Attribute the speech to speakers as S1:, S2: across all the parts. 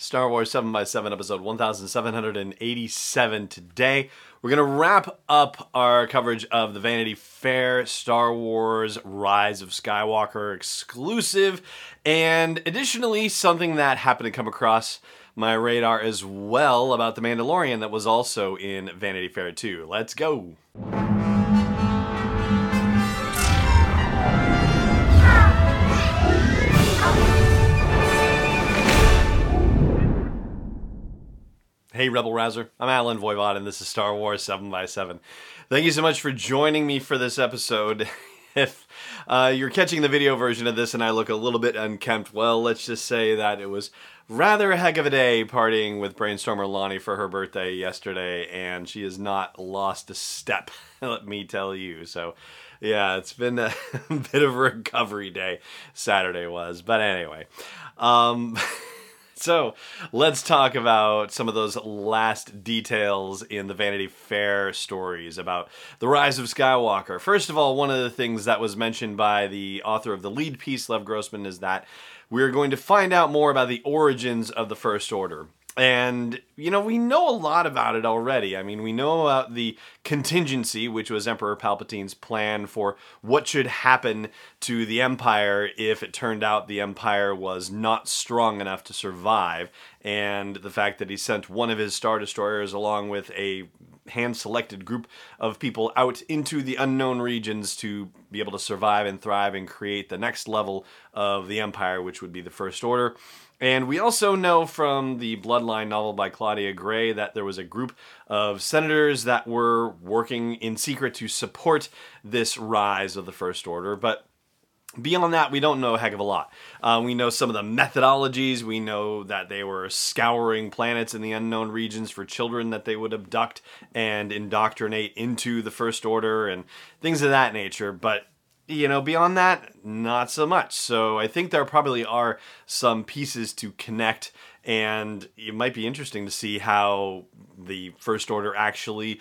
S1: Star Wars 7x7, episode 1787 today. We're going to wrap up our coverage of the Vanity Fair Star Wars Rise of Skywalker exclusive, and additionally, something that happened to come across my radar as well about The Mandalorian that was also in Vanity Fair 2. Let's go! Hey Rebel Rouser, I'm Alan Voivod and this is Star Wars 7x7. Thank you so much for joining me for this episode. If you're catching the video version of this and I look a little bit unkempt, well, let's just say that it was rather a heck of a day partying with Brainstormer Lonnie for her birthday yesterday, and she has not lost a step, let me tell you. So yeah, it's been a bit of a recovery day, Saturday was. But anyway, so let's talk about some of those last details in the Vanity Fair stories about the Rise of Skywalker. First of all, one of the things that was mentioned by the author of the lead piece, Lev Grossman, is that we're going to find out more about the origins of the First Order. And, you know, we know a lot about it already. I mean, we know about the contingency, which was Emperor Palpatine's plan for what should happen to the Empire if it turned out the Empire was not strong enough to survive, and the fact that he sent one of his Star Destroyers along with a hand-selected group of people out into the unknown regions to be able to survive and thrive and create the next level of the Empire, which would be the First Order. And we also know from the Bloodline novel by Claudia Gray that there was a group of senators that were working in secret to support this rise of the First Order. But beyond that, we don't know a heck of a lot. We know some of the methodologies. We know that they were scouring planets in the unknown regions for children that they would abduct and indoctrinate into the First Order and things of that nature. But you know, beyond that, not so much. So I think there probably are some pieces to connect, and it might be interesting to see how the First Order actually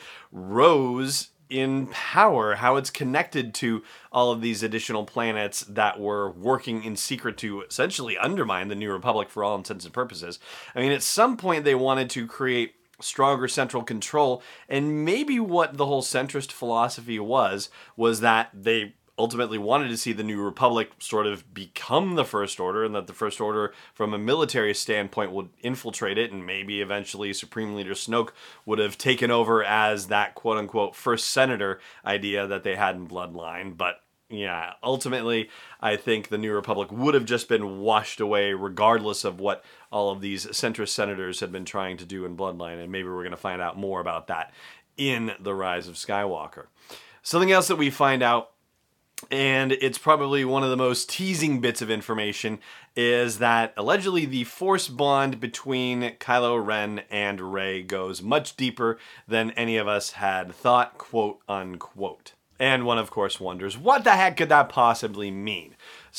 S1: rose in power, how it's connected to all of these additional planets that were working in secret to essentially undermine the New Republic for all intents and purposes. I mean, at some point they wanted to create stronger central control, and maybe what the whole centrist philosophy was that they ultimately wanted to see the New Republic sort of become the First Order, and that the First Order, from a military standpoint, would infiltrate it, and maybe eventually Supreme Leader Snoke would have taken over as that quote-unquote first senator idea that they had in Bloodline. But yeah, ultimately, I think the New Republic would have just been washed away regardless of what all of these centrist senators had been trying to do in Bloodline, and maybe we're going to find out more about that in The Rise of Skywalker. Something else that we find out, and it's probably one of the most teasing bits of information, is that allegedly the Force bond between Kylo Ren and Rey goes much deeper than any of us had thought, quote unquote. And one, of course, wonders, what the heck could that possibly mean?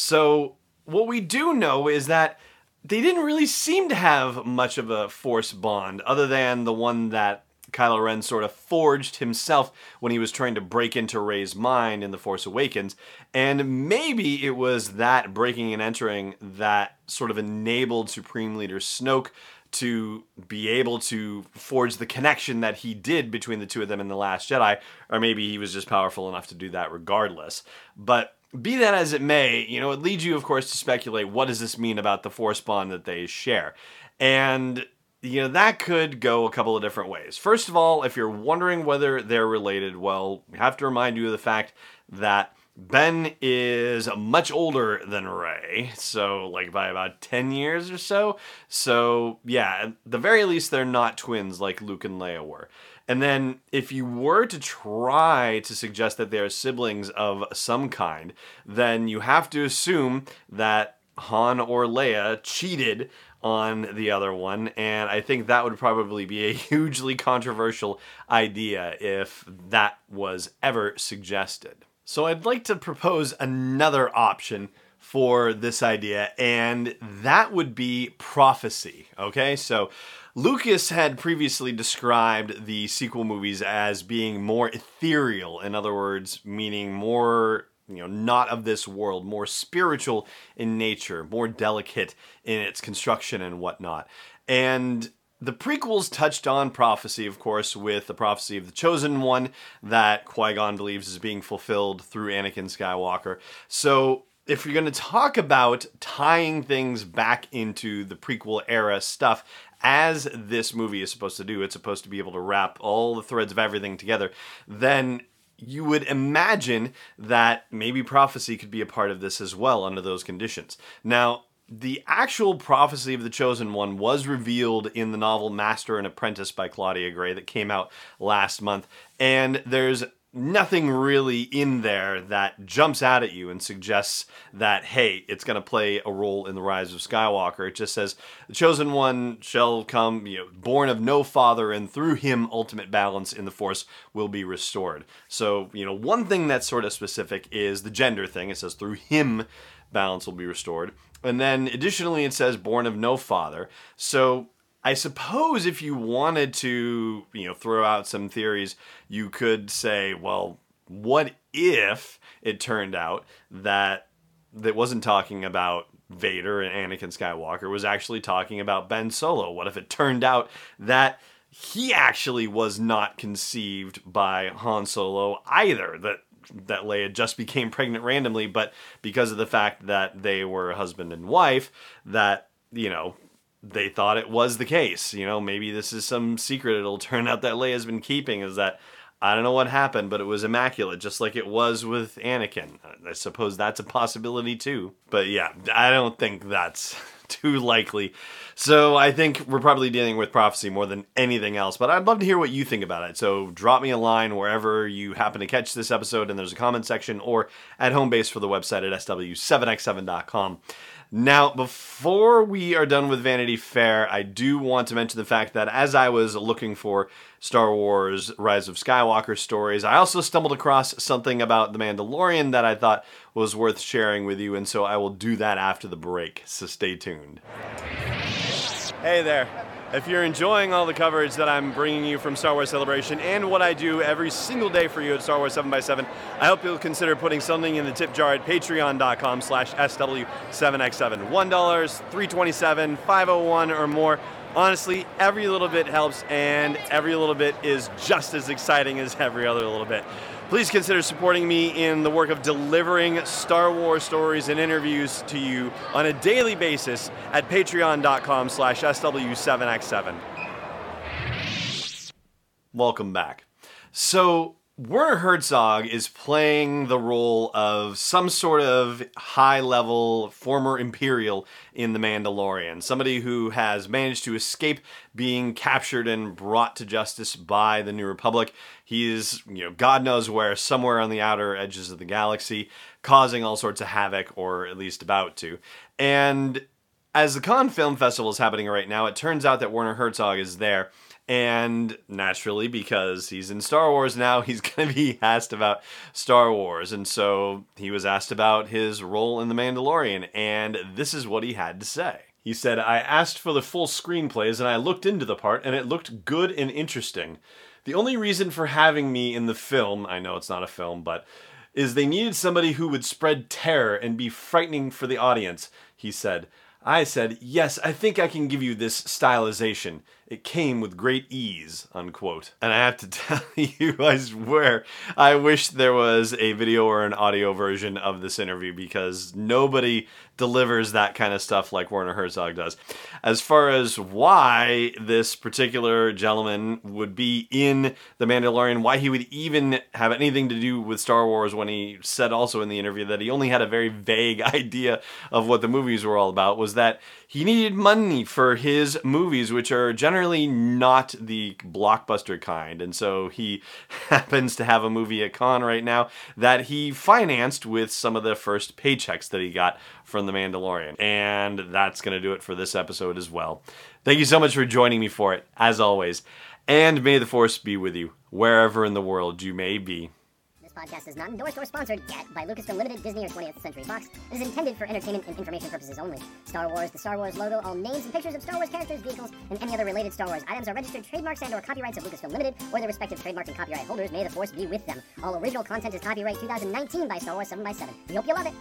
S1: So what we do know is that they didn't really seem to have much of a Force bond, other than the one that Kylo Ren sort of forged himself when he was trying to break into Rey's mind in The Force Awakens. And maybe it was that breaking and entering that sort of enabled Supreme Leader Snoke to be able to forge the connection that he did between the two of them in The Last Jedi. Or maybe he was just powerful enough to do that regardless. But be that as it may, you know, it leads you, of course, to speculate, what does this mean about the Force bond that they share? And you know, that could go a couple of different ways. First of all, if you're wondering whether they're related, well, we have to remind you of the fact that Ben is much older than Rey, so like by about 10 years or so. So yeah, at the very least, they're not twins like Luke and Leia were. And then if you were to try to suggest that they're siblings of some kind, then you have to assume that Han or Leia cheated on the other one, and I think that would probably be a hugely controversial idea if that was ever suggested. So I'd like to propose another option for this idea, and that would be prophecy, okay? So Lucas had previously described the sequel movies as being more ethereal, in other words, meaning more not of this world, more spiritual in nature, more delicate in its construction and whatnot. And the prequels touched on prophecy, of course, with the prophecy of the Chosen One that Qui-Gon believes is being fulfilled through Anakin Skywalker. So if you're going to talk about tying things back into the prequel era stuff, as this movie is supposed to do, it's supposed to be able to wrap all the threads of everything together, then you would imagine that maybe prophecy could be a part of this as well under those conditions. Now, the actual prophecy of the Chosen One was revealed in the novel Master and Apprentice by Claudia Gray that came out last month, and there's nothing really in there that jumps out at you and suggests that, hey, it's going to play a role in the rise of Skywalker. It just says, the Chosen One shall come, born of no father, and through him ultimate balance in the Force will be restored. So, one thing that's sort of specific is the gender thing. It says, through him balance will be restored. And then additionally, it says, born of no father. So I suppose if you wanted to, throw out some theories, you could say, well, what if it turned out that wasn't talking about Vader and Anakin Skywalker, was actually talking about Ben Solo? What if it turned out that he actually was not conceived by Han Solo either, that Leia just became pregnant randomly, but because of the fact that they were husband and wife, that, they thought it was the case. Maybe this is some secret it'll turn out that Leia's been keeping, is that, I don't know what happened, but it was immaculate, just like it was with Anakin. I suppose that's a possibility too. But yeah, I don't think that's too likely. So I think we're probably dealing with prophecy more than anything else, but I'd love to hear what you think about it. So drop me a line wherever you happen to catch this episode, and there's a comment section, or at home base for the website at sw7x7.com. Now, before we are done with Vanity Fair, I do want to mention the fact that as I was looking for Star Wars Rise of Skywalker stories, I also stumbled across something about The Mandalorian that I thought was worth sharing with you, and so I will do that after the break, so stay tuned. Hey there. If you're enjoying all the coverage that I'm bringing you from Star Wars Celebration and what I do every single day for you at Star Wars 7x7, I hope you'll consider putting something in the tip jar at patreon.com/SW7x7. $1, $3.27, $5.01 or more. Honestly, every little bit helps, and every little bit is just as exciting as every other little bit. Please consider supporting me in the work of delivering Star Wars stories and interviews to you on a daily basis at patreon.com/SW7x7. Welcome back. So, Werner Herzog is playing the role of some sort of high-level former Imperial in The Mandalorian. Somebody who has managed to escape being captured and brought to justice by the New Republic. He is, God knows where, somewhere on the outer edges of the galaxy, causing all sorts of havoc, or at least about to. And as the Cannes Film Festival is happening right now, it turns out that Werner Herzog is there. And naturally, because he's in Star Wars now, he's going to be asked about Star Wars. And so he was asked about his role in The Mandalorian, and this is what he had to say. He said, "I asked for the full screenplays, and I looked into the part, and it looked good and interesting. The only reason for having me in the film," I know it's not a film, but, "is they needed somebody who would spread terror and be frightening for the audience," he said. I said, "Yes, I think I can give you this stylization. It came with great ease," unquote. And I have to tell you, I swear, I wish there was a video or an audio version of this interview, because nobody delivers that kind of stuff like Werner Herzog does. As far as why this particular gentleman would be in The Mandalorian, why he would even have anything to do with Star Wars, when he said also in the interview that he only had a very vague idea of what the movies were all about, was that he needed money for his movies, which are generally not the blockbuster kind. And so he happens to have a movie at Cannes right now that he financed with some of the first paychecks that he got from The Mandalorian. And that's going to do it for this episode as well. Thank you so much for joining me for it, as always. And may the Force be with you, wherever in the world you may be.
S2: podcast is not endorsed or sponsored yet by Lucasfilm Limited, Disney, or 20th Century Fox. It is intended for entertainment and information purposes only. Star Wars, the Star Wars logo, all names and pictures of Star Wars characters, vehicles, and any other related Star Wars items are registered trademarks and/or copyrights of Lucasfilm Limited or their respective trademark and copyright holders. May the Force be with them. All original content is copyright 2019 by Star Wars 7x7. We hope you love it.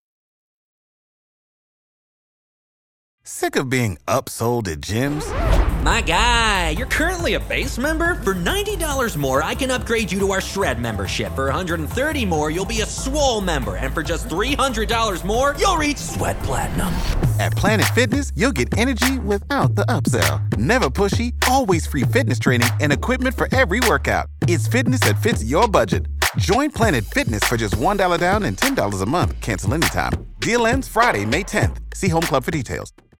S3: Sick of being upsold at gyms?
S4: My guy, you're currently a base member? For $90 more, I can upgrade you to our Shred membership. For $130 more, you'll be a Swole member. And for just $300 more, you'll reach Sweat Platinum.
S3: At Planet Fitness, you'll get energy without the upsell. Never pushy, always free fitness training and equipment for every workout. It's fitness that fits your budget. Join Planet Fitness for just $1 down and $10 a month. Cancel anytime. Deal ends Friday, May 10th. See Home Club for details.